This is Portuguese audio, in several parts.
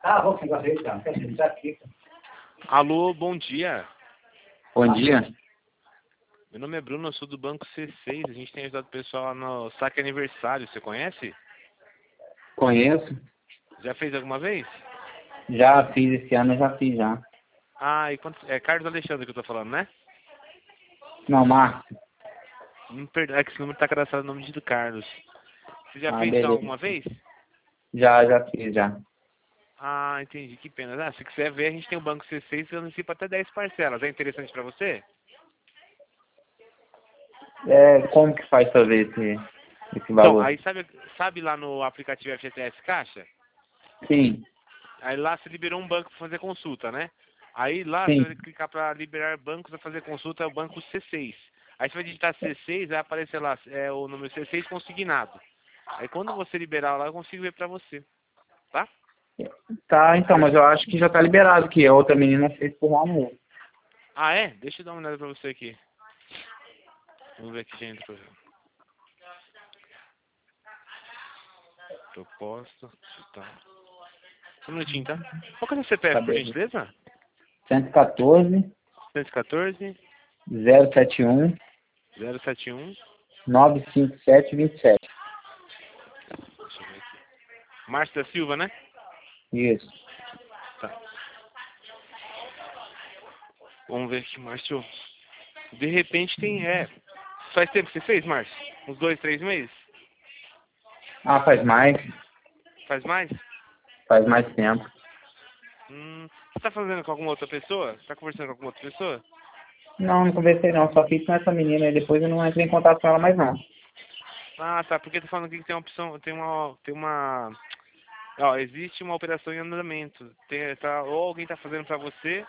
Alô, bom dia. Bom dia. Meu nome é Bruno, eu sou do Banco C6. A gente tem ajudado o pessoal no saque aniversário. Você conhece? Conheço. Já fez alguma vez? Já fiz esse ano, eu já fiz já. Ah, e quanto... É Carlos Alexandre que eu tô falando, né? Não, Márcio. É que esse número tá cadastrado no nome de Carlos. Você já Ah, fez então beleza. alguma vez? Já fiz já. Ah, entendi. Que pena. Ah, se quiser ver, a gente tem o Banco C6 que antecipa até 10 parcelas. É interessante pra você? Como que faz pra ver esse Então, valor? aí sabe lá no aplicativo FGTS Caixa? Sim, Aí lá você liberou um banco para fazer consulta, né? Aí lá você sim. vai clicar para liberar bancos para fazer consulta, é o banco C6. Aí você vai digitar C6, vai aparecer lá o número C6 consignado. Aí quando você liberar lá, eu consigo ver para você, tá? Tá, então, mas eu acho que já tá liberado, que a outra menina fez por mau amor. Ah, é? Deixa eu dar uma olhada para você aqui. Vamos ver aqui, gente. Proposta, tá. Só um minutinho, tá? Qual que é o seu Tá CPF, por beleza. gentileza? 114 114 071 071. 957 27. Deixa eu ver aqui. Márcio da Silva, né? Isso. Tá. Vamos ver aqui, Márcio. De repente tem. Faz tempo que você fez, Márcio? Uns 2, 3 meses? Ah, faz mais. Faz mais? Faz mais tempo. Você tá fazendo com alguma outra pessoa? Você tá conversando com alguma outra pessoa? Não conversei não, só fiz com essa menina e depois eu não entrei em contato com ela mais não. Ah, tá. Porque tá falando aqui que tem uma opção. Ó, existe uma operação em andamento. Ou alguém tá fazendo pra você,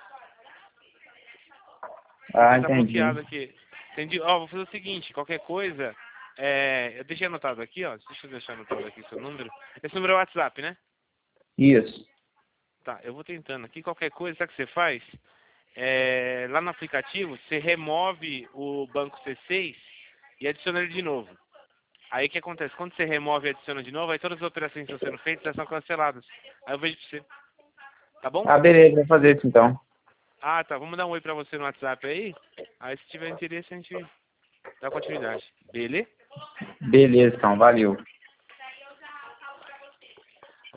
Ah, porque tá bloqueado entendi. aqui. Entendi? Ó, vou fazer o seguinte, qualquer coisa. Eu deixei anotado aqui, ó. Deixa eu deixar anotado aqui seu número. Esse número é o WhatsApp, né? Isso. Tá, eu vou tentando aqui. Qualquer coisa, sabe o que você faz? Lá no aplicativo, você remove o banco C6 e adiciona ele de novo. Aí o que acontece? Quando você remove e adiciona de novo, aí todas as operações que estão sendo feitas já são canceladas. Aí eu vejo pra você. Tá bom? Ah, beleza, vou fazer isso então. Ah, tá. Vamos dar um oi pra você no WhatsApp aí. Aí se tiver interesse, a gente dá continuidade. Beleza? Beleza, então, valeu.